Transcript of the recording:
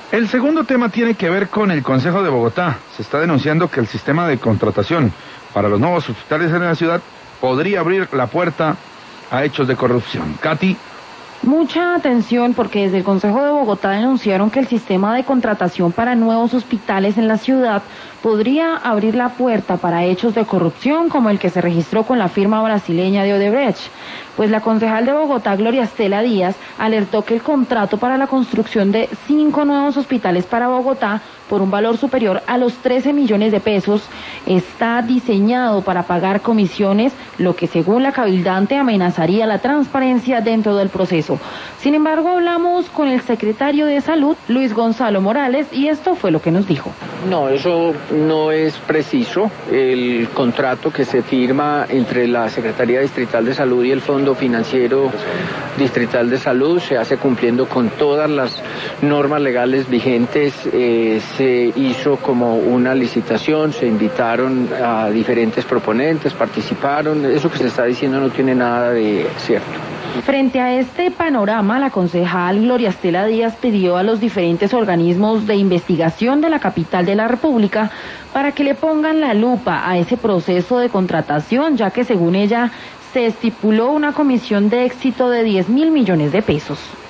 El segundo tema tiene que ver con el Consejo de Bogotá. Se está denunciando que el sistema de contratación para los nuevos hospitales en la ciudad podría abrir la puerta a hechos de corrupción. Katy. Mucha atención porque desde el Consejo de Bogotá denunciaron que el sistema de contratación para nuevos hospitales en la ciudad podría abrir la puerta para hechos de corrupción como el que se registró con la firma brasileña de Odebrecht. Pues la concejal de Bogotá, Gloria Estela Díaz, alertó que el contrato para la construcción de 5 nuevos hospitales para Bogotá por un valor superior a los 13 millones de pesos está diseñado para pagar comisiones, lo que según la cabildante amenazaría la transparencia dentro del proceso. Sin embargo, hablamos con el secretario de Salud, Luis Gonzalo Morales, y esto fue lo que nos dijo. No, eso no es preciso. El contrato que se firma entre la Secretaría Distrital de Salud y el Fondo Financiero Distrital de Salud se hace cumpliendo con todas las normas legales vigentes. Se hizo como una licitación, se invitaron a diferentes proponentes, participaron. Eso que se está diciendo no tiene nada de cierto. Frente a este panorama, la concejal Gloria Estela Díaz pidió a los diferentes organismos de investigación de la capital de la República para que le pongan la lupa a ese proceso de contratación, ya que según ella se estipuló una comisión de éxito de 10.000 millones de pesos.